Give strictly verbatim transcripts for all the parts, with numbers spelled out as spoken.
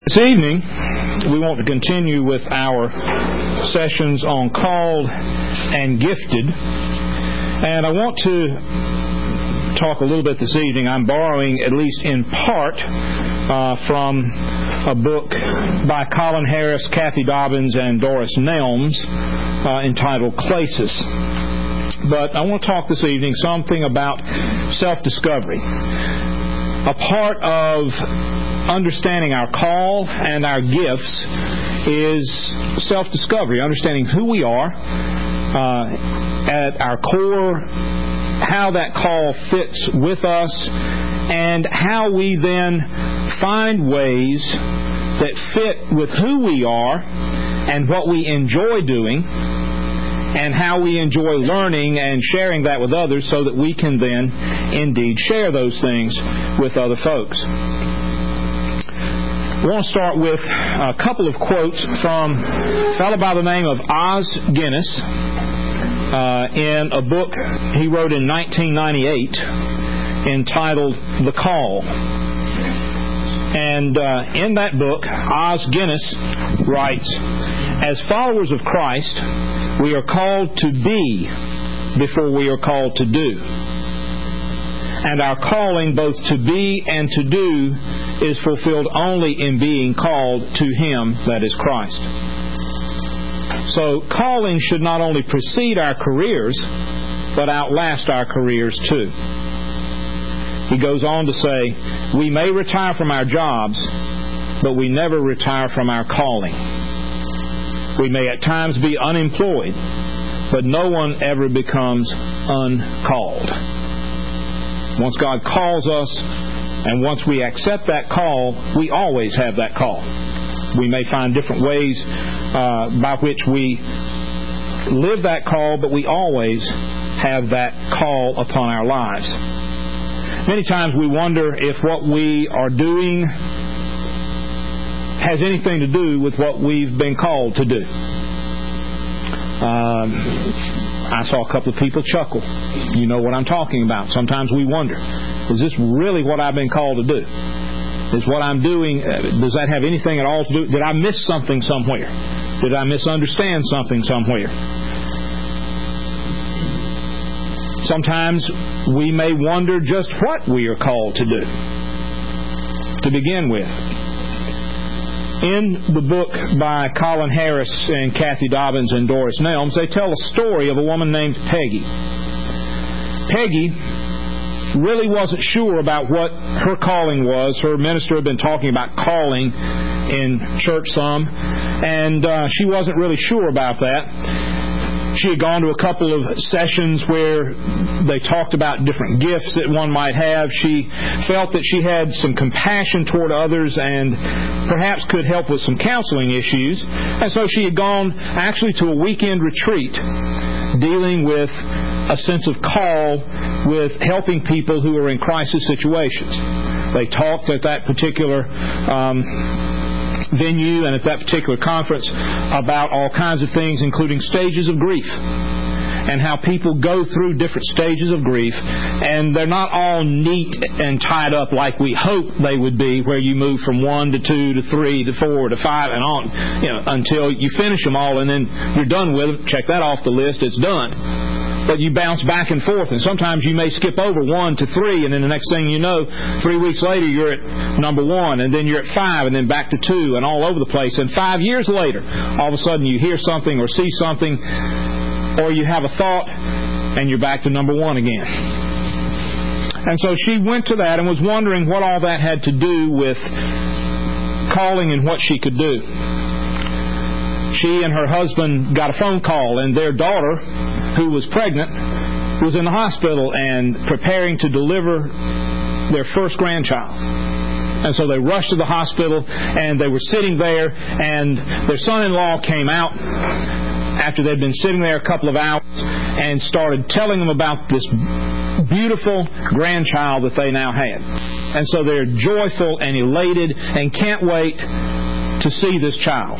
This evening, we want to continue with our sessions on called and gifted. And I want to talk a little bit this evening. I'm borrowing, at least in part, uh, from a book by Colin Harris, Kathy Dobbins, and Doris Nelms uh, entitled Clasis. But I want to talk this evening something about self-discovery. A part of understanding our call and our gifts is self-discovery, understanding who we are uh, at our core, how that call fits with us, and how we then find ways that fit with who we are and what we enjoy doing, and how we enjoy learning and sharing that with others so that we can then indeed share those things with other folks. I want to start with a couple of quotes from a fellow by the name of Os Guinness uh, in a book he wrote in nineteen ninety-eight entitled The Call. And uh, in that book, Os Guinness writes, "As followers of Christ, we are called to be before we are called to do. And our calling both to be and to do is fulfilled only in being called to Him, that is Christ." So calling should not only precede our careers, but outlast our careers too. He goes on to say, "We may retire from our jobs, but we never retire from our calling. We may at times be unemployed, but no one ever becomes uncalled." Once God calls us, and once we accept that call, we always have that call. We may find different ways uh, by which we live that call, but we always have that call upon our lives. Many times we wonder if what we are doing has anything to do with what we've been called to do. Um, I saw a couple of people chuckle. You know what I'm talking about. Sometimes we wonder, is this really what I've been called to do? Is what I'm doing, uh, does that have anything at all to do? Did I miss something somewhere? Did I misunderstand something somewhere? Sometimes we may wonder just what we are called to do to begin with. In the book by Colin Harris and Kathy Dobbins and Doris Nelms, they tell a story of a woman named Peggy. Peggy really wasn't sure about what her calling was. Her minister had been talking about calling in church some, and uh, she wasn't really sure about that. She had gone to a couple of sessions where they talked about different gifts that one might have. She felt that she had some compassion toward others and perhaps could help with some counseling issues. And so she had gone actually to a weekend retreat dealing with a sense of call with helping people who are in crisis situations. They talked at that particular um venue and at that particular conference about all kinds of things, including stages of grief and how people go through different stages of grief, and they're not all neat and tied up like we hope they would be, where you move from one to two to three to four to five and on, you know, until you finish them all and then you're done with them. Check that off the list, it's done. But you bounce back and forth, and sometimes you may skip over one to three, and then the next thing you know, three weeks later, you're at number one, and then you're at five, and then back to two, and all over the place. And five years later, all of a sudden you hear something or see something, or you have a thought, and you're back to number one again. And so she went to that and was wondering what all that had to do with calling and what she could do. She and her husband got a phone call, and their daughter, who was pregnant, was in the hospital and preparing to deliver their first grandchild. And so they rushed to the hospital, and they were sitting there, and their son-in-law came out after they'd been sitting there a couple of hours and started telling them about this beautiful grandchild that they now had. And so they're joyful and elated and can't wait to see this child.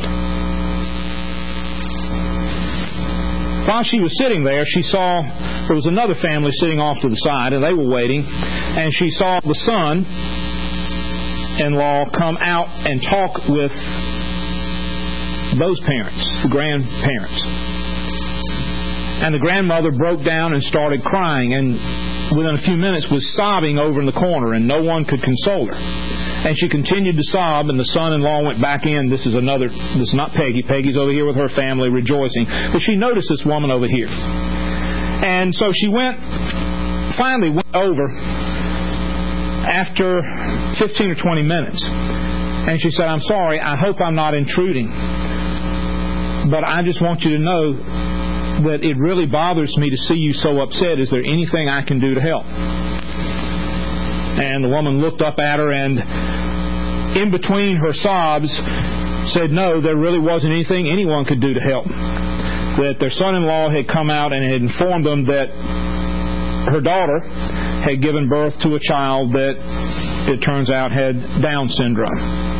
While she was sitting there, she saw there was another family sitting off to the side, and they were waiting, and she saw the son son-in-law come out and talk with those parents, the grandparents. And the grandmother broke down and started crying, and within a few minutes was sobbing over in the corner, and no one could console her. And she continued to sob, and the son-in-law went back in. This is another, this is not Peggy. Peggy's over here with her family rejoicing. But she noticed this woman over here. And so she went, finally went over after fifteen or twenty minutes. And she said, "I'm sorry, I hope I'm not intruding. But I just want you to know that it really bothers me to see you so upset. Is there anything I can do to help?" And the woman looked up at her and, in between her sobs, said no, there really wasn't anything anyone could do to help. That their son-in-law had come out and had informed them that her daughter had given birth to a child that, it turns out, had Down syndrome.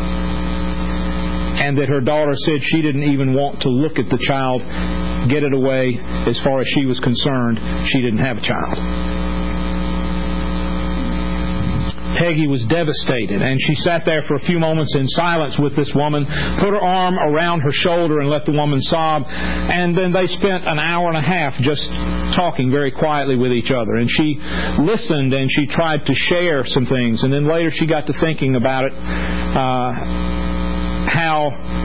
And that her daughter said she didn't even want to look at the child, get it away. As far as she was concerned, she didn't have a child. Peggy was devastated, and she sat there for a few moments in silence with this woman, put her arm around her shoulder and let the woman sob, and then they spent an hour and a half just talking very quietly with each other. And she listened, and she tried to share some things, and then later she got to thinking about it, uh, how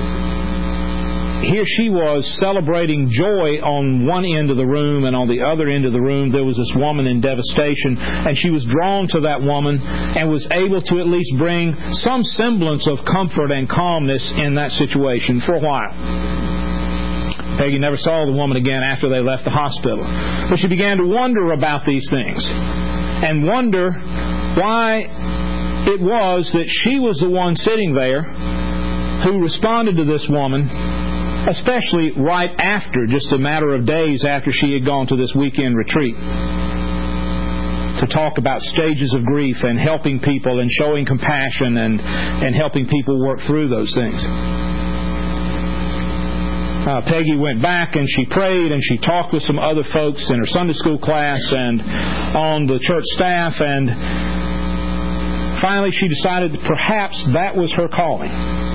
here she was celebrating joy on one end of the room, and on the other end of the room there was this woman in devastation, and she was drawn to that woman and was able to at least bring some semblance of comfort and calmness in that situation for a while. Peggy never saw the woman again after they left the hospital. But she began to wonder about these things, and wonder why it was that she was the one sitting there who responded to this woman, especially right after, just a matter of days after she had gone to this weekend retreat, to talk about stages of grief and helping people and showing compassion and, and helping people work through those things. Uh, Peggy went back and she prayed and she talked with some other folks in her Sunday school class and on the church staff, and finally she decided that perhaps that was her calling,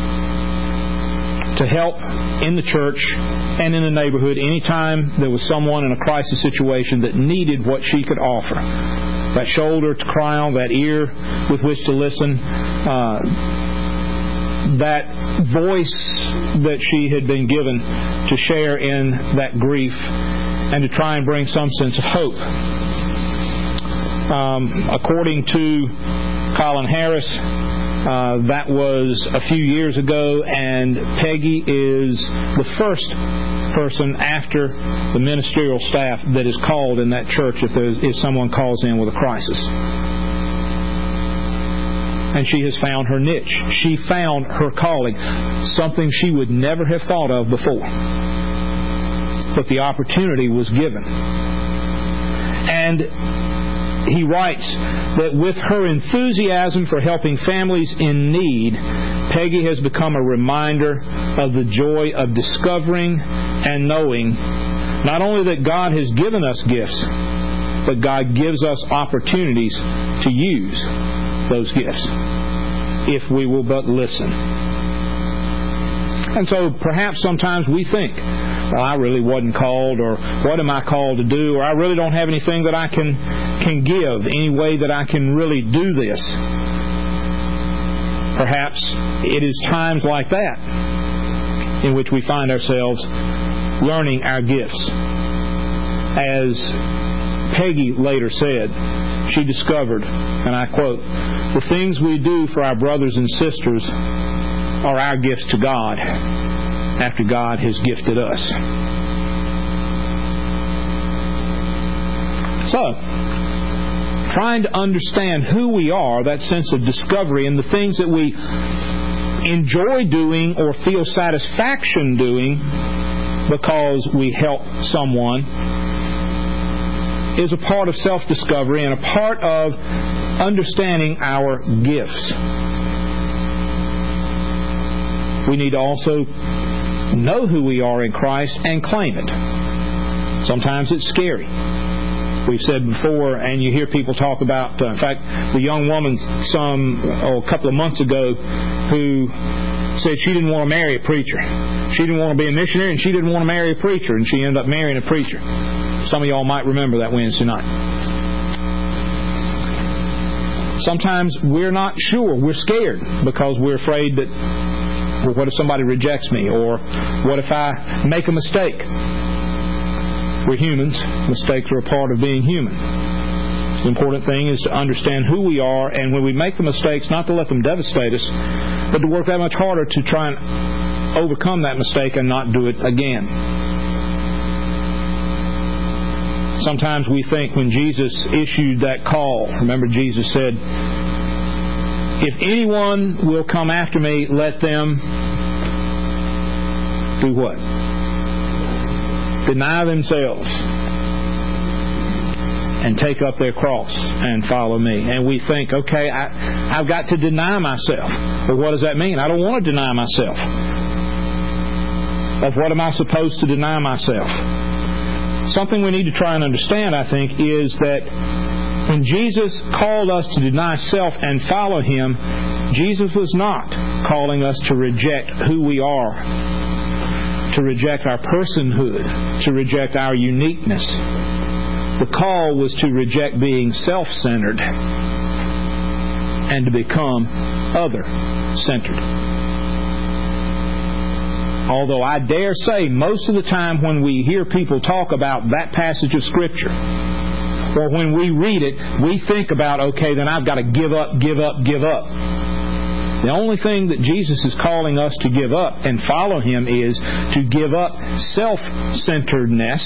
to help in the church and in the neighborhood anytime there was someone in a crisis situation that needed what she could offer. That shoulder to cry on, that ear with which to listen, uh, that voice that she had been given to share in that grief and to try and bring some sense of hope. Um, according to Colin Harris, Uh, that was a few years ago, and Peggy is the first person after the ministerial staff that is called in that church if, there is, if someone calls in with a crisis. And she has found her niche. She found her calling, something she would never have thought of before. But the opportunity was given. And he writes that with her enthusiasm for helping families in need, Peggy has become a reminder of the joy of discovering and knowing not only that God has given us gifts, but God gives us opportunities to use those gifts if we will but listen. And so perhaps sometimes we think, well, I really wasn't called, or what am I called to do, or I really don't have anything that I can can give, any way that I can really do this. Perhaps it is times like that in which we find ourselves learning our gifts. As Peggy later said, she discovered, and I quote, "The things we do for our brothers and sisters are our gifts to God after God has gifted us." So, trying to understand who we are, that sense of discovery, and the things that we enjoy doing or feel satisfaction doing because we help someone, is a part of self-discovery and a part of understanding our gifts. We need to also know who we are in Christ and claim it. Sometimes it's scary. we've said before, and you hear people talk about, uh, in fact, the young woman some oh, a couple of months ago who said she didn't want to marry a preacher. She didn't want to be a missionary, and she didn't want to marry a preacher, and she ended up marrying a preacher. Some of y'all might remember that Wednesday night. Sometimes we're not sure. We're scared because we're afraid that, well, what if somebody rejects me? Or what if I make a mistake? We're humans. Mistakes are a part of being human. The important thing is to understand who we are, and when we make the mistakes, not to let them devastate us, but to work that much harder to try and overcome that mistake and not do it again. Sometimes we think when Jesus issued that call, remember Jesus said, if anyone will come after me, let them do what? Deny themselves and take up their cross and follow me. And we think, okay, I, I've got to deny myself. Well, what does that mean? I don't want to deny myself. Of what am I supposed to deny myself? Something we need to try and understand, I think, is that when Jesus called us to deny self and follow Him, Jesus was not calling us to reject who we are, to reject our personhood, to reject our uniqueness. The call was to reject being self-centered and to become other-centered. Although I dare say most of the time when we hear people talk about that passage of Scripture, or when we read it, we think about, okay, then I've got to give up, give up, give up. The only thing that Jesus is calling us to give up and follow Him is to give up self-centeredness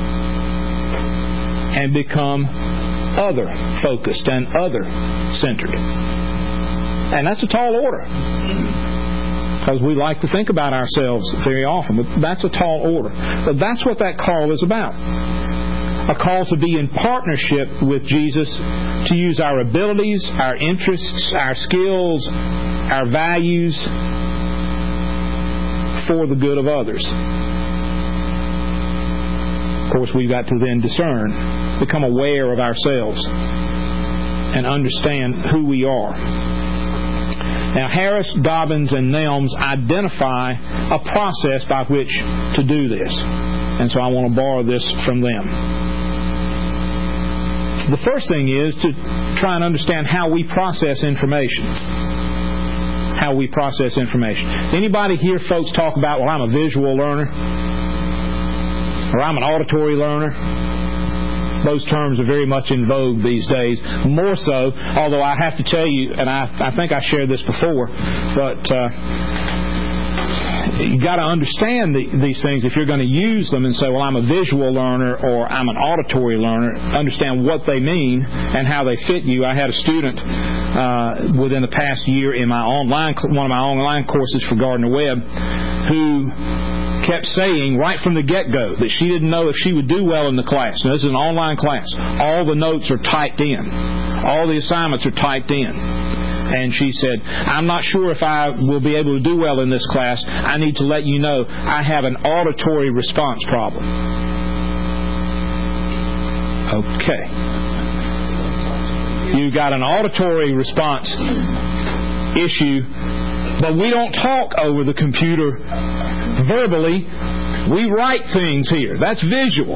and become other-focused and other-centered. And that's a tall order, because we like to think about ourselves very often. But that's a tall order. But that's what that call is about. A call to be in partnership with Jesus, to use our abilities, our interests, our skills, our values for the good of others. Of course, we've got to then discern, become aware of ourselves, and understand who we are. Now, Harris, Dobbins, and Nelms identify a process by which to do this. And so I want to borrow this from them. The first thing is to try and understand how we process information. How we process information. Anybody hear folks talk about, well, I'm a visual learner, or I'm an auditory learner? Those terms are very much in vogue these days. More so, although I have to tell you, and I, I think I shared this before, but uh, you've got to understand the, these things if you're going to use them and say, well, I'm a visual learner or I'm an auditory learner. Understand what they mean and how they fit you. I had a student uh, within the past year in my online one of my online courses for Gardner Webb who kept saying right from the get-go that she didn't know if she would do well in the class. Now, this is an online class. All the notes are typed in. All the assignments are typed in. And she said, I'm not sure if I will be able to do well in this class. I need to let you know I have an auditory response problem. Okay. You've got an auditory response issue, but we don't talk over the computer verbally. We write things here. That's visual.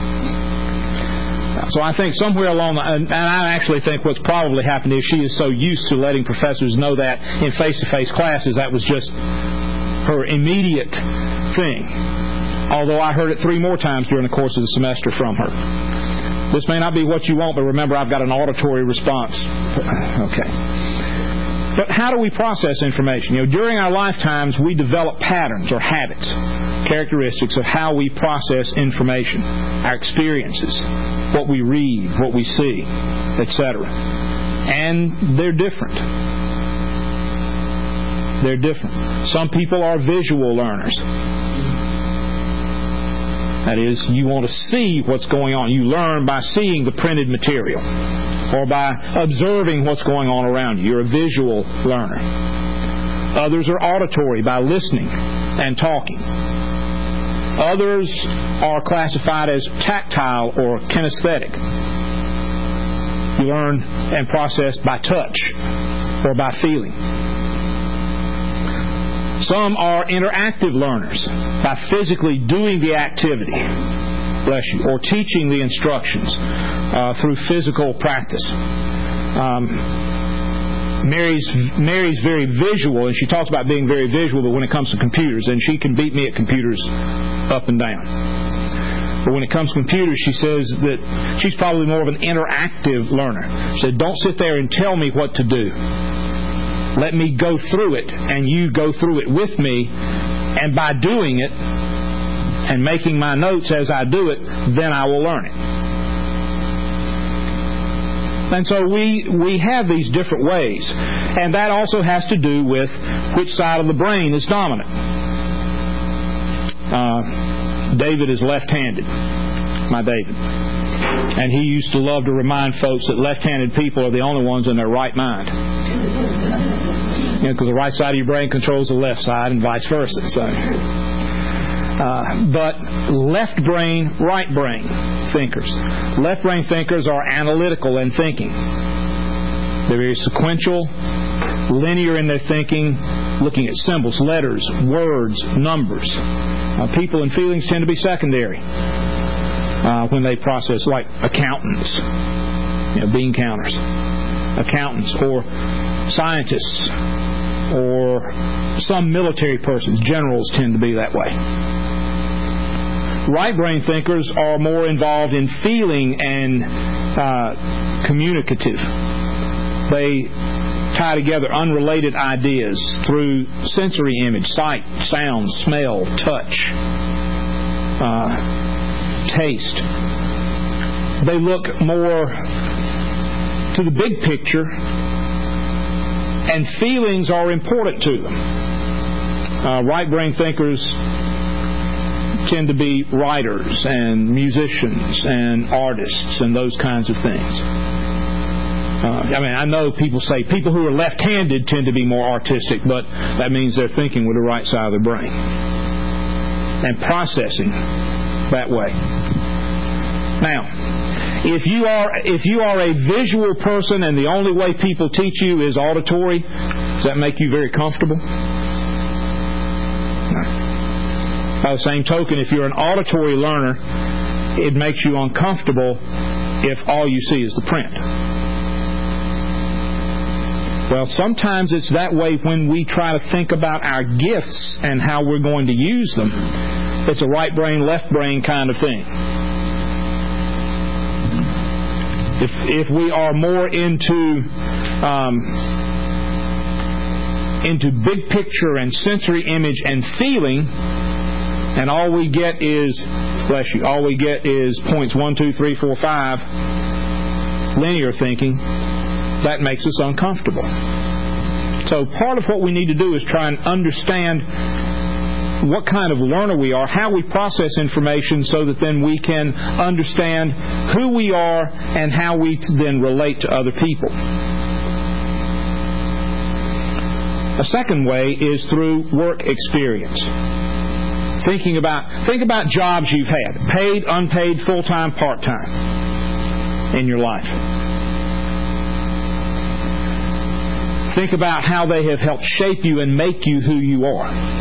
So I think somewhere along the, and I actually think what's probably happened is she is so used to letting professors know that in face-to-face classes, that was just her immediate thing. Although I heard it three more times during the course of the semester from her. This may not be what you want, but remember, I've got an auditory response. Okay. But how do we process information? You know, during our lifetimes, we develop patterns or habits, characteristics of how we process information, our experiences, what we read, what we see, et cetera. And they're different. They're different. Some people are visual learners. That is, you want to see what's going on. You learn by seeing the printed material or by observing what's going on around you. You're a visual learner. Others are auditory, by listening and talking. Others are classified as tactile or kinesthetic. You learn and process by touch or by feeling. Some are interactive learners by physically doing the activity, bless you, or teaching the instructions uh, through physical practice. Um, Mary's Mary's very visual, and she talks about being very visual, but when it comes to computers, and she can beat me at computers up and down. But when it comes to computers, she says that she's probably more of an interactive learner. She said, don't sit there and tell me what to do. Let me go through it, and you go through it with me, and by doing it and making my notes as I do it, then I will learn it. And so we we have these different ways. And that also has to do with which side of the brain is dominant. Uh, David is left-handed, my David. And he used to love to remind folks that left-handed people are the only ones in their right mind. You know, because the right side of your brain controls the left side and vice versa. So. Uh, but left brain, right brain thinkers. Left brain thinkers are analytical in thinking. They're very sequential, linear in their thinking, looking at symbols, letters, words, numbers. Uh, people and feelings tend to be secondary uh, when they process, like accountants, you know, bean counters, accountants, or scientists, or some military persons. Generals tend to be that way. Right brain thinkers are more involved in feeling and uh, communicative. They tie together unrelated ideas through sensory image, sight, sound, smell, touch, uh, taste. They look more to the big picture, and feelings are important to them. Uh, right brain thinkers tend to be writers and musicians and artists and those kinds of things. Uh, I mean, I know people say people who are left-handed tend to be more artistic, but that means they're thinking with the right side of their brain and processing that way. Now, if you are if you are a visual person and the only way people teach you is auditory, does that make you very comfortable? By the same token, if you're an auditory learner, it makes you uncomfortable if all you see is the print. Well, sometimes it's that way when we try to think about our gifts and how we're going to use them. It's a right brain, left brain kind of thing. If if we are more into um, into big picture and sensory image and feeling, and all we get is, bless you, all we get is points one, two, three, four, five, linear thinking, that makes us uncomfortable. So part of what we need to do is try and understand what kind of learner we are, how we process information, so that then we can understand who we are and how we then relate to other people. A second way is through work experience. Thinking about think about jobs you've had, paid, unpaid, full-time, part-time, in your life. Think about how they have helped shape you and make you who you are.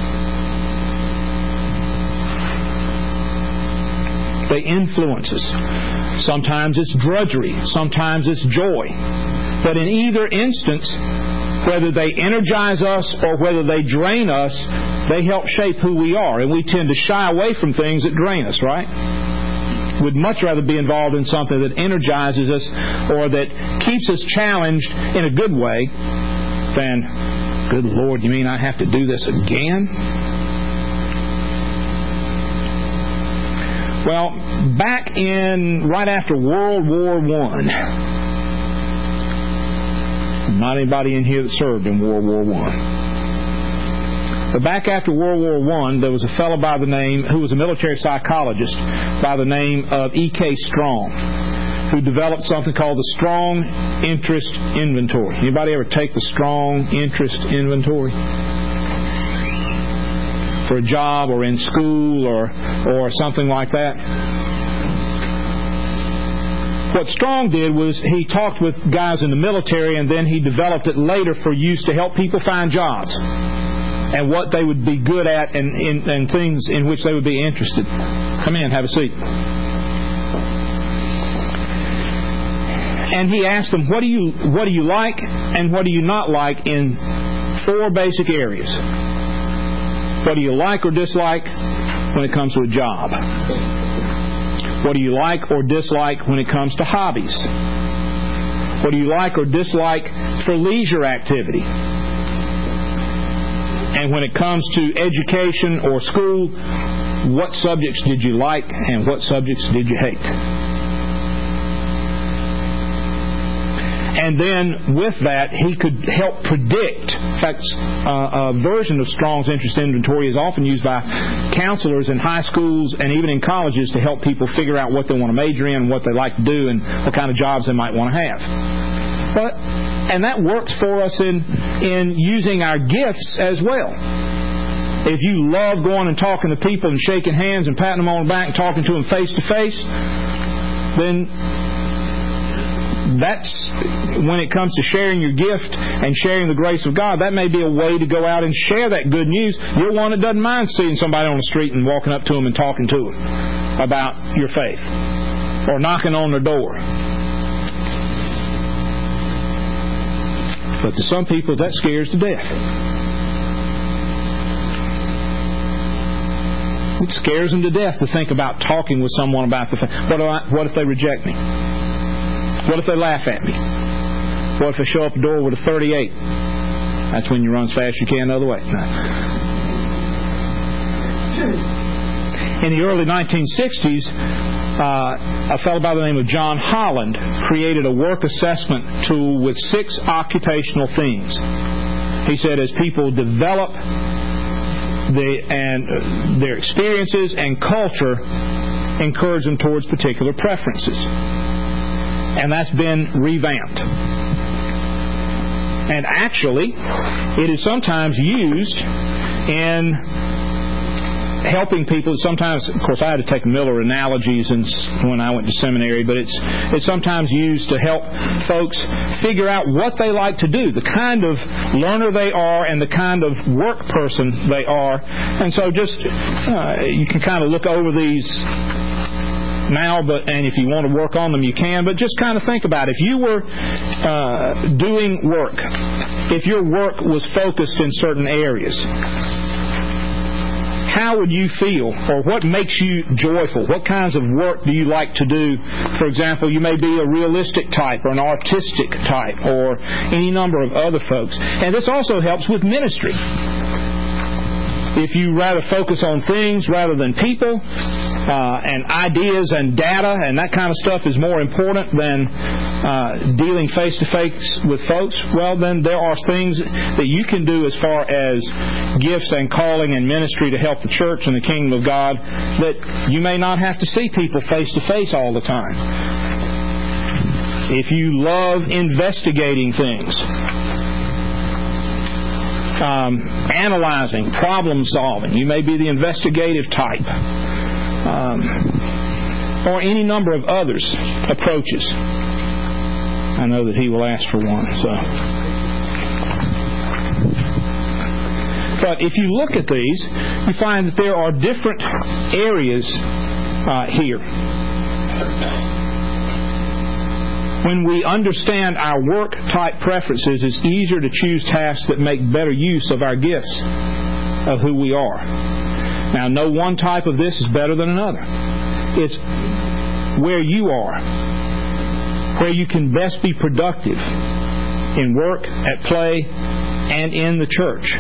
They influence us. Sometimes it's drudgery. Sometimes it's joy. But in either instance, whether they energize us or whether they drain us, they help shape who we are. And we tend to shy away from things that drain us, right? We'd much rather be involved in something that energizes us or that keeps us challenged in a good way than, good Lord, you mean I have to do this again? Well, back in, right after World War One, not anybody in here that served in World War One, but back after World War One, there was a fellow by the name, who was a military psychologist, by the name of E K Strong, who developed something called the Strong Interest Inventory. Anybody ever take the Strong Interest Inventory? for a job or in school or or something like that. What Strong did was he talked with guys in the military, and then he developed it later for use to help people find jobs and what they would be good at and, and, and things in which they would be interested. Come in, have a seat. And he asked them, what do you what do you like and what do you not like in four basic areas? What do you like or dislike when it comes to a job? What do you like or dislike when it comes to hobbies? What do you like or dislike for leisure activity? And when it comes to education or school, what subjects did you like and what subjects did you hate? And then with that, he could help predict. In fact, uh, a version of Strong's interest inventory is often used by counselors in high schools and even in colleges to help people figure out what they want to major in, what they like to do, and what kind of jobs they might want to have. But, and that works for us in, in using our gifts as well. If you love going and talking to people and shaking hands and patting them on the back and talking to them face to face, then that's, when it comes to sharing your gift and sharing the grace of God, that may be a way to go out and share that good news. You're one that doesn't mind seeing somebody on the street and walking up to them and talking to them about your faith or knocking on their door. But to some people, that scares to death. It scares them to death to think about talking with someone about the faith. What, I, what if they reject me? What if they laugh at me? What if they show up the door with a thirty-eight? That's when you run as fast as you can the other way. No. In the early nineteen sixties, uh, a fellow by the name of John Holland created a work assessment tool with six occupational themes. He said as people develop the, and uh, their experiences and culture, encourage them towards particular preferences. And that's been revamped. And actually, it is sometimes used in helping people. Sometimes, of course, I had to take Miller analogies when I went to seminary, but it's it's sometimes used to help folks figure out what they like to do, the kind of learner they are and the kind of work person they are. And so just, uh, you can kind of look over these now, but and if you want to work on them, you can. But just kind of think about it. If you were uh, doing work, if your work was focused in certain areas, how would you feel, or what makes you joyful? What kinds of work do you like to do? For example, you may be a realistic type or an artistic type or any number of other folks. And this also helps with ministry. If you rather focus on things rather than people, uh, and ideas and data and that kind of stuff is more important than uh, dealing face-to-face with folks, well, then there are things that you can do as far as gifts and calling and ministry to help the church and the kingdom of God that you may not have to see people face-to-face all the time. If you love investigating things, Um, analyzing, problem solving. You may be the investigative type. Um, or any number of others approaches. I know that he will ask for one. So, but if you look at these, you find that there are different areas uh, here. When we understand our work-type preferences, it's easier to choose tasks that make better use of our gifts, of who we are. Now, no one type of this is better than another. It's where you are, where you can best be productive in work, at play, and in the church.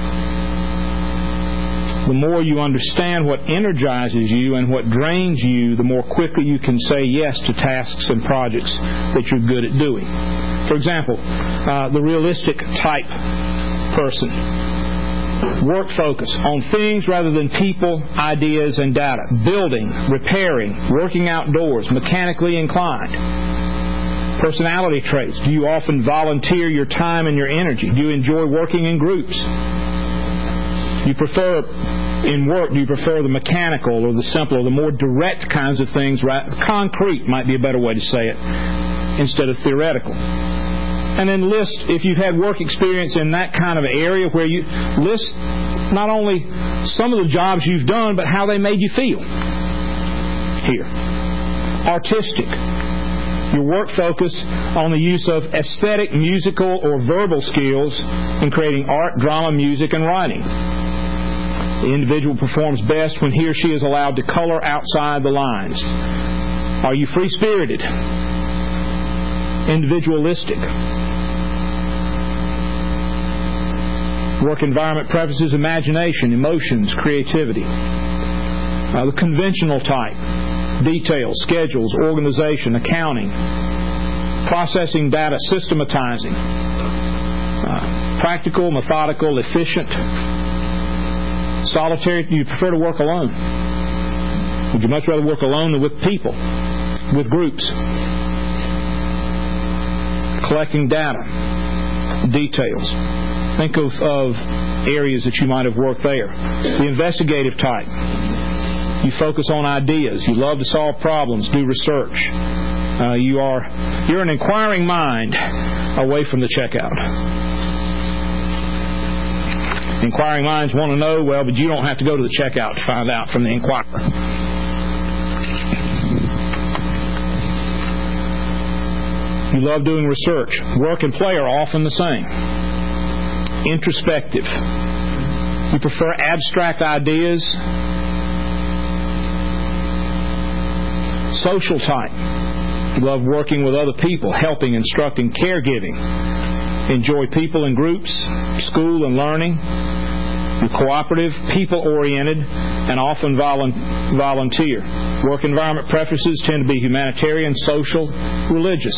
The more you understand what energizes you and what drains you, the more quickly you can say yes to tasks and projects that you're good at doing. For example, uh, the realistic type person. Work focus on things rather than people, ideas, and data. Building, repairing, working outdoors, mechanically inclined. Personality traits. Do you often volunteer your time and your energy? Do you enjoy working in groups? You prefer in work, do you prefer the mechanical or the simple or the more direct kinds of things? Right? Concrete might be a better way to say it instead of theoretical. And then list, if you've had work experience in that kind of area, where you list not only some of the jobs you've done, but how they made you feel. Here. Artistic. Your work focus on the use of aesthetic, musical, or verbal skills in creating art, drama, music, and writing. The individual performs best when he or she is allowed to color outside the lines. Are you free-spirited? Individualistic? Work environment preferences imagination, emotions, creativity. Uh, the conventional type. Details, schedules, organization, accounting, processing data, systematizing. Uh, practical, methodical, efficient. Solitary, do you prefer to work alone? Would you much rather work alone than with people, with groups? Collecting data, details. Think of, of areas that you might have worked there. The investigative type. You focus on ideas. You love to solve problems, do research. Uh, you are, you're an inquiring mind away from the checkout. Inquiring minds want to know, well, but you don't have to go to the checkout to find out from the inquirer. You love doing research. Work and play are often the same. Introspective. You prefer abstract ideas. Social type. You love working with other people, helping, instructing, caregiving. Enjoy people and groups, school and learning. You're cooperative, people-oriented, and often volu- volunteer. Work environment preferences tend to be humanitarian, social, religious.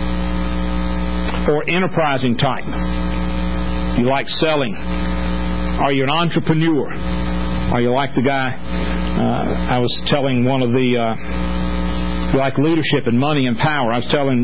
Or enterprising type. You like selling. Are you an entrepreneur? Are you like the guy, uh, I was telling one of the... Uh, You like leadership and money and power. I was telling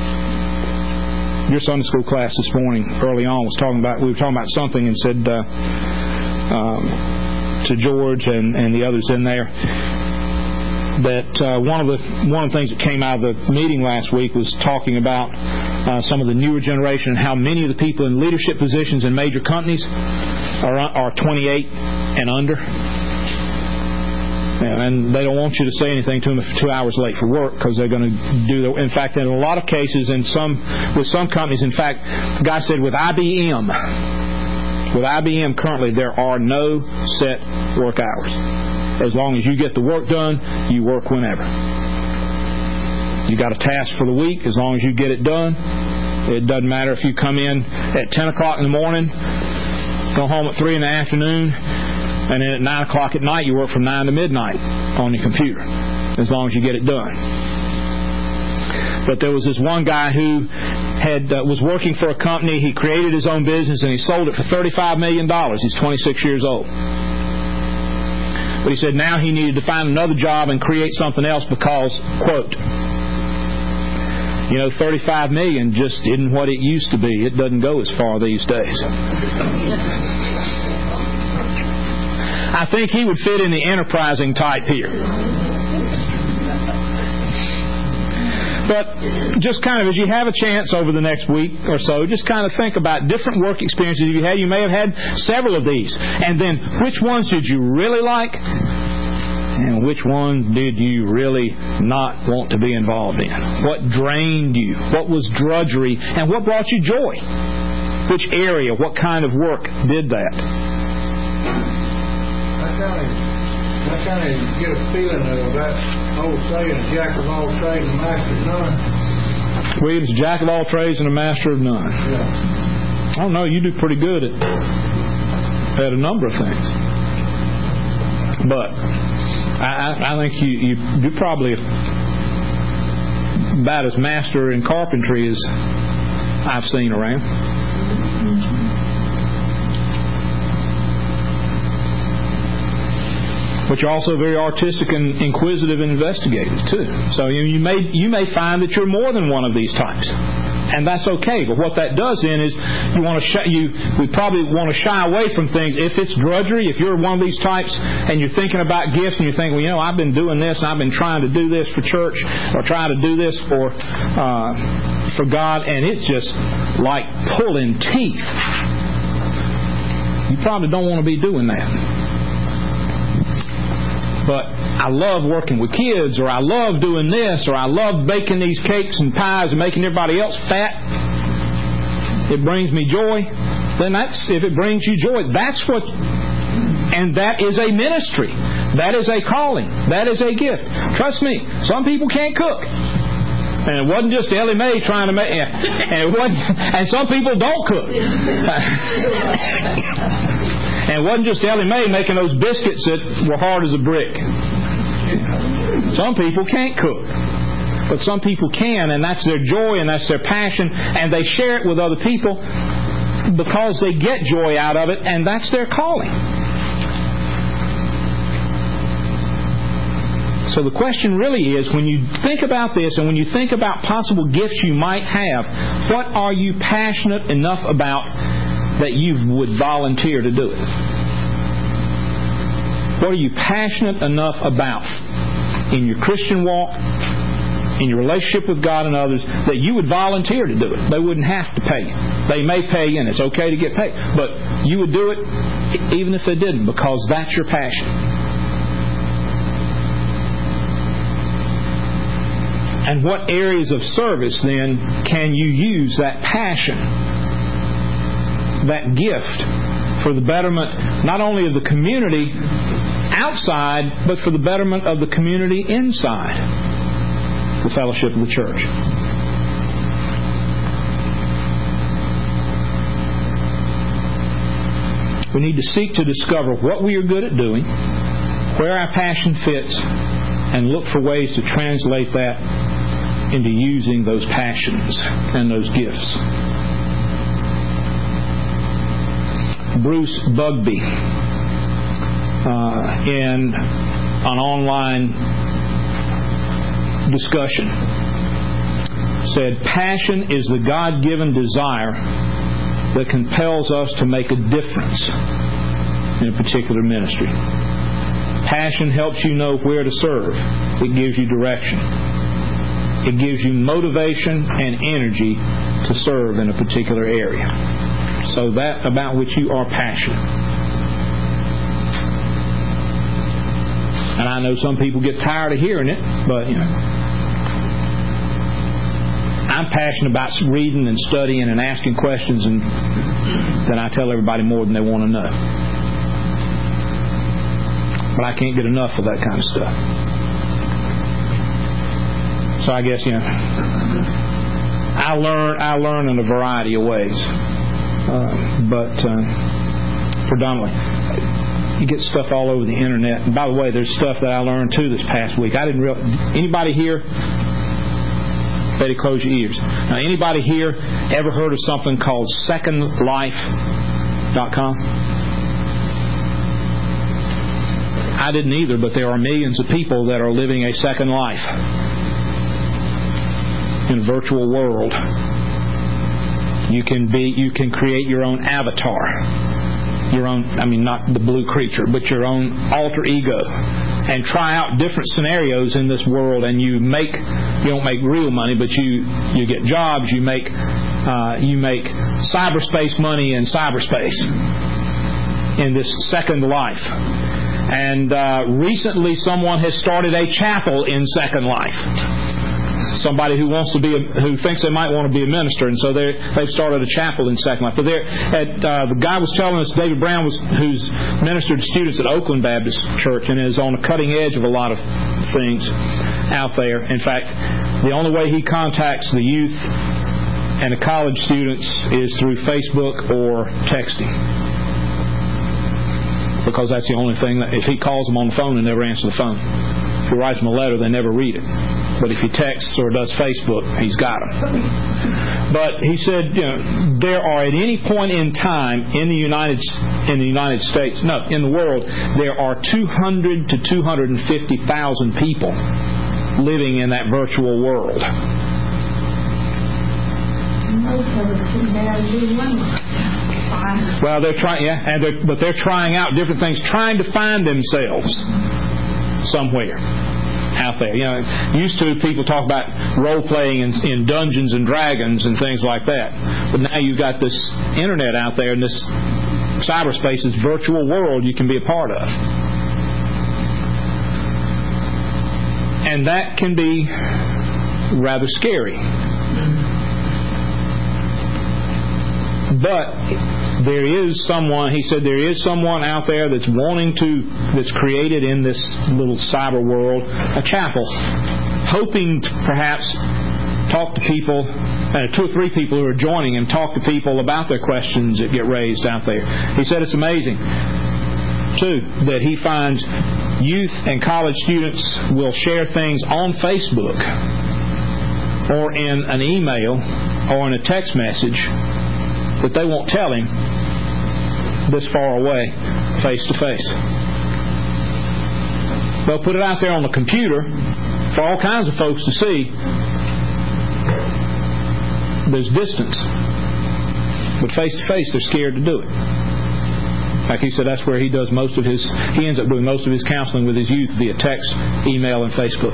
your Sunday school class this morning, early on, was talking about we were talking about something and said uh, um, to George and, and the others in there that uh, one of the one of the things that came out of the meeting last week was talking about uh, some of the newer generation and how many of the people in leadership positions in major companies are are twenty-eight and under. And they don't want you to say anything to them if you're two hours late for work, because they're going to do the, in fact, in a lot of cases, in some with some companies, in fact, the guy said with I B M, with I B M currently, there are no set work hours. As long as you get the work done, you work whenever. You got a task for the week. As long as you get it done, it doesn't matter if you come in at ten o'clock in the morning, go home at three in the afternoon, and then at nine o'clock at night, you work from nine to midnight on your computer, as long as you get it done. But there was this one guy who had uh, was working for a company. He created his own business, and he sold it for thirty-five million dollars. He's twenty-six years old. But he said now he needed to find another job and create something else because, quote, you know, thirty-five million dollars just isn't what it used to be. It doesn't go as far these days. I think he would fit in the enterprising type here. But just kind of as you have a chance over the next week or so, just kind of think about different work experiences you had. You may have had several of these. And then which ones did you really like? And which one did you really not want to be involved in? What drained you? What was drudgery? And what brought you joy? Which area, what kind of work did that? I kind of get a feeling of that old saying, jack of all trades and master of none. Williams, jack of all trades and a master of none. Yeah. I don't know, you do pretty good at, at a number of things. But I, I think you, you do probably about as master in carpentry as I've seen around. But you're also very artistic and inquisitive and investigative too. So you, you may you may find that you're more than one of these types. And that's okay. But what that does then is you want to shy, you we probably want to shy away from things. If it's drudgery, if you're one of these types and you're thinking about gifts and you're thinking, well, you know, I've been doing this and I've been trying to do this for church or trying to do this for uh, for God, and it's just like pulling teeth. You probably don't want to be doing that. But I love working with kids, or I love doing this, or I love baking these cakes and pies and making everybody else fat. It brings me joy. Then that's, if it brings you joy, that's what, and that is a ministry. That is a calling. That is a gift. Trust me, some people can't cook. And it wasn't just Ellie Mae trying to make, and it wasn't, and some people don't cook. And it wasn't just Ellie Mae making those biscuits that were hard as a brick. Some people can't cook. But some people can, and that's their joy and that's their passion, and they share it with other people because they get joy out of it, and that's their calling. So the question really is, when you think about this and when you think about possible gifts you might have, what are you passionate enough about that you would volunteer to do it? What are you passionate enough about in your Christian walk, in your relationship with God and others, that you would volunteer to do it? They wouldn't have to pay you. They may pay you, and it's okay to get paid, but you would do it even if they didn't, because that's your passion. And what areas of service then can you use that passion, that gift, for the betterment not only of the community outside, but for the betterment of the community inside the fellowship of the church? We need to seek to discover what we are good at doing, where our passion fits, and look for ways to translate that into using those passions and those gifts. Bruce Bugbee, uh, in an online discussion, said, "Passion is the God-given desire that compels us to make a difference in a particular ministry. Passion helps you know where to serve. It gives you direction. It gives you motivation and energy to serve in a particular area." So that about which you are passionate. And I know some people get tired of hearing it, but you know, I'm passionate about reading and studying and asking questions, and then I tell everybody more than they want to know. But I can't get enough of that kind of stuff. So I guess, you know, I learn I learn in a variety of ways. Uh, but uh, predominantly, you get stuff all over the internet. And by the way, there's stuff that I learned too this past week. I didn't realize. Anybody here? Better close your ears. Now, anybody here ever heard of something called second life dot com? I didn't either, but there are millions of people that are living a second life in a virtual world. You can be, you can create your own avatar, your own, I mean, not the blue creature, but your own alter ego, and try out different scenarios in this world. And you make, you don't make real money, but you you get jobs. You make uh, you make cyberspace money in cyberspace in this second life. And uh, recently, someone has started a chapel in Second Life. Somebody who wants to be, a, who thinks they might want to be a minister, and so they they've started a chapel in Second Life. But there, at, uh, the guy was telling us, David Brown was, who's ministered to students at Oakland Baptist Church, and is on the cutting edge of a lot of things out there. In fact, the only way he contacts the youth and the college students is through Facebook or texting, because that's the only thing that, if he calls them on the phone, they never answer the phone. If he writes them a letter, they never read it. But if he texts or does Facebook, he's got them. But he said, you know, there are at any point in time in the United in the United States, no, in the world, there are two hundred to two hundred fifty thousand people living in that virtual world. most of us can barely do one. Well, they're trying, yeah, and they're, but they're trying out different things, trying to find themselves somewhere out there. You know, used to people talk about role playing in, in Dungeons and Dragons and things like that, but now you've got this internet out there, and this cyberspace, this virtual world you can be a part of, and that can be rather scary. But there is someone, he said, there is someone out there that's wanting to, that's created in this little cyber world, a chapel, hoping to perhaps talk to people, uh, two or three people who are joining him, talk to people about their questions that get raised out there. He said it's amazing, too, that he finds youth and college students will share things on Facebook or in an email or in a text message that they won't tell him this far away, face to face. They'll put it out there on the computer for all kinds of folks to see. There's distance. But face to face, they're scared to do it. Like he said, that's where he does most of his, he ends up doing most of his counseling with his youth via text, email, and Facebook.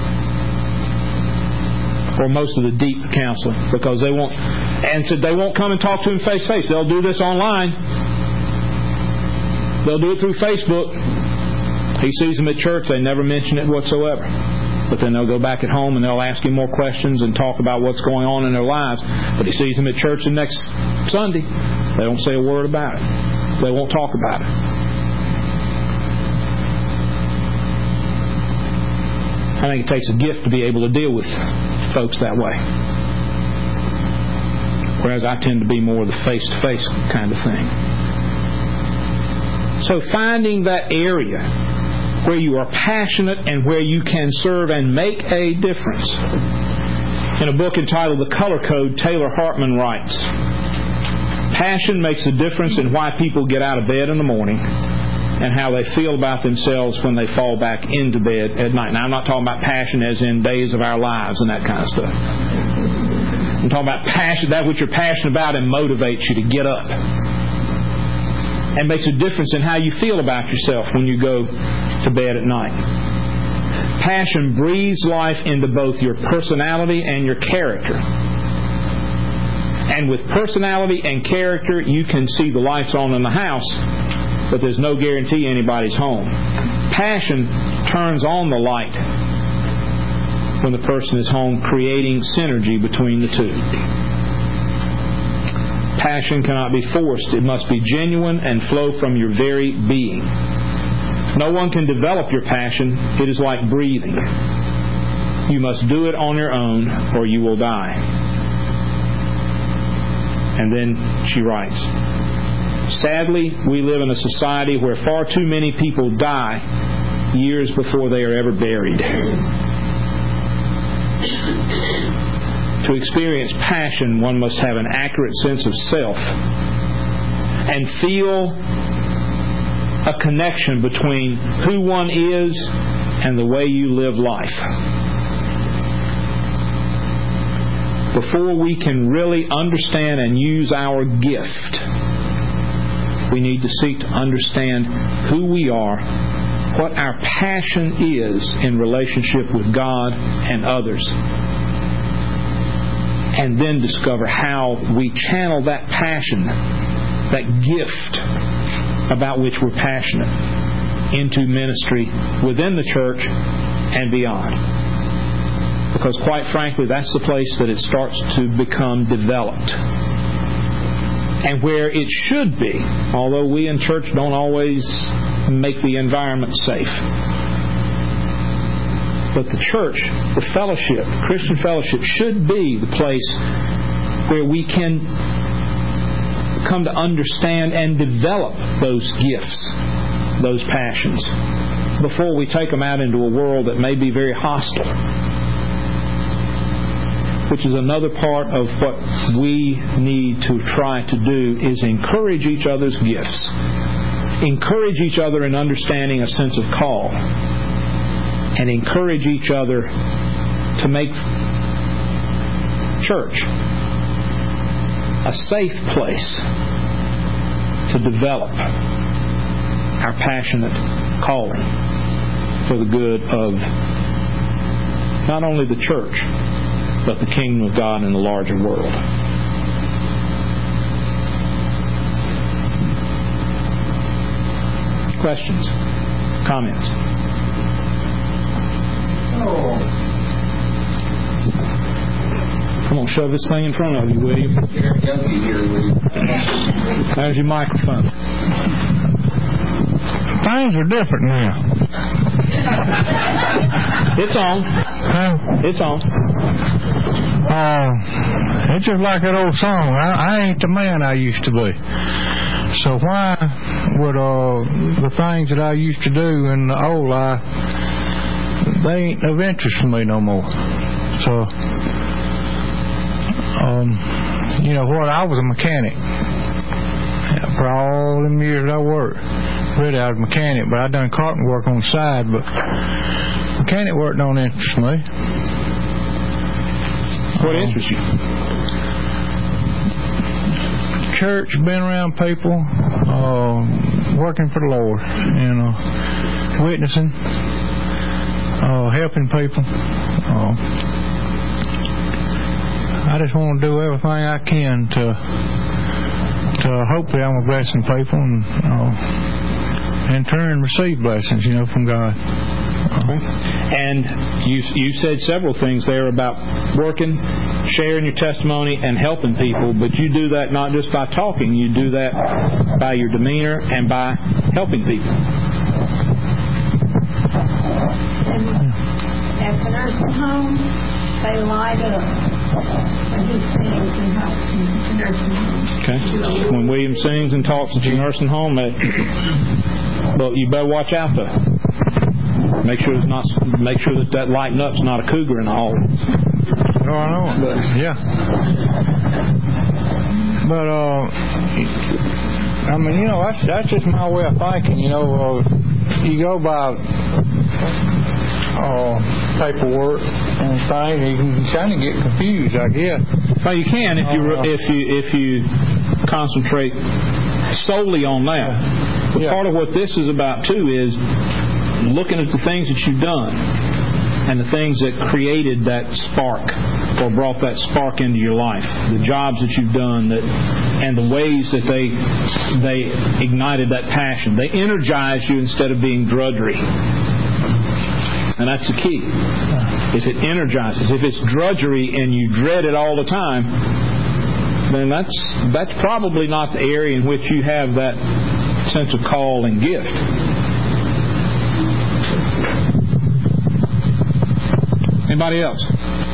Or most of the deep counseling, because they won't, and said they won't come and talk to him face to face. They'll do this online. They'll do it through Facebook. He sees them at church. They never mention it whatsoever. But then they'll go back at home and they'll ask him more questions and talk about what's going on in their lives. But he sees them at church the next Sunday. They don't say a word about it. They won't talk about it. I think it takes a gift to be able to deal with folks that way. Whereas I tend to be more the face-to-face kind of thing. So finding that area where you are passionate and where you can serve and make a difference. In a book entitled The Color Code, Taylor Hartman writes, passion makes a difference in why people get out of bed in the morning and how they feel about themselves when they fall back into bed at night. Now, I'm not talking about passion as in days of our lives and that kind of stuff. I'm talking about passion, that which you're passionate about and motivates you to get up. And makes a difference in how you feel about yourself when you go to bed at night. Passion breathes life into both your personality and your character. And with personality and character, you can see the lights on in the house, but there's no guarantee anybody's home. Passion turns on the light when the person is home, creating synergy between the two. Passion cannot be forced. It must be genuine and flow from your very being. No one can develop your passion. It is like breathing. You must do it on your own or you will die. And then she writes, sadly, we live in a society where far too many people die years before they are ever buried. To experience passion, one must have an accurate sense of self and feel a connection between who one is and the way you live life. Before we can really understand and use our gift, we need to seek to understand who we are, what our passion is in relationship with God and others, and then discover how we channel that passion, that gift about which we're passionate, into ministry within the church and beyond. Because quite frankly, that's the place that it starts to become developed. And where it should be, although we in church don't always make the environment safe. But the church, the fellowship, Christian fellowship, should be the place where we can come to understand and develop those gifts, those passions, before we take them out into a world that may be very hostile. Which is another part of what we need to try to do, is encourage each other's gifts. Encourage each other in understanding a sense of call. And encourage each other to make church a safe place to develop our passionate calling for the good of not only the church, but the kingdom of God and the larger world. Questions? Comments? Oh. I'm going to shove this thing in front of you, William. There's your microphone. Things are different now. It's on. Huh? It's on. Uh, it's just like that old song. I, I ain't the man I used to be. So why would uh, the things that I used to do in the old life, they ain't of interest to me no more. So, um, you know what? I was a mechanic for all them years I worked. Really, I was a mechanic, but I done carpenter work on the side. But mechanic work don't interest me. What um, interests you? Church, being around people, uh, working for the Lord, you know, witnessing, uh, helping people. Uh, I just want to do everything I can to, to hopefully I'm a blessing people and uh, in turn receive blessings, you know, from God. Okay. And you you said several things there about working, sharing your testimony, and helping people, but you do that not just by talking, you do that by your demeanor and by helping people. And at the nursing home, they light up when he sings and helps in the nursing home. Okay. When William sings and talks at your nursing home, that, well, you better watch out though. Make sure it's not. Make sure that that lighting up's not a cougar in the hall. Oh, I know. But, yeah. But uh, I mean, you know, that's that's just my way of thinking. You know, uh, you go by uh, paperwork and things, you can kind of get confused, I guess. Well, you can if you uh, if you if you concentrate solely on that. But yeah. part of what this is about too is looking at the things that you've done and the things that created that spark or brought that spark into your life, the jobs that you've done, that and the ways that they they ignited that passion. They energize you instead of being drudgery. And that's the key. If it energizes. If it's drudgery and you dread it all the time, then that's that's probably not the area in which you have that sense of call and gift. Anybody else?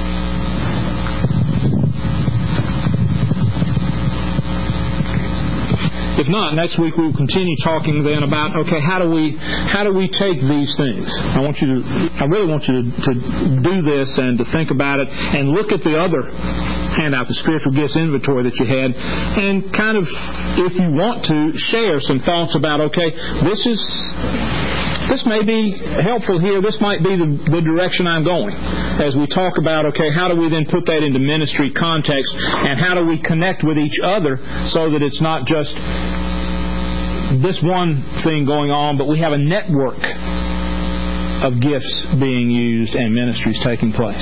If not, next week we'll continue talking then about, okay, how do we how do we take these things? I want you to, I really want you to, to do this and to think about it and look at the other handout, the spiritual gifts inventory that you had, and kind of, if you want to, share some thoughts about, okay, this is this may be helpful here. This might be the, the direction I'm going. As we talk about, okay, how do we then put that into ministry context, and how do we connect with each other so that it's not just this one thing going on, but we have a network of gifts being used and ministries taking place.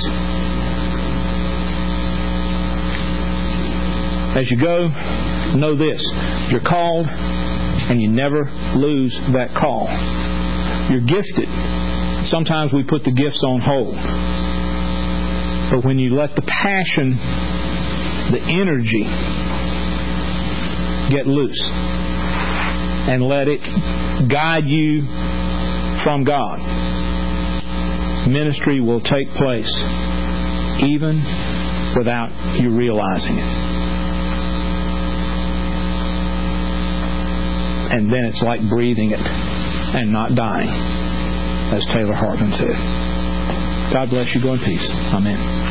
As you go, know this: you're called, and you never lose that call. You're gifted. Sometimes we put the gifts on hold. But when you let the passion, the energy, get loose and let it guide you from God, ministry will take place even without you realizing it. And then it's like breathing it and not dying, as Taylor Hartman said. God bless you. Go in peace. Amen.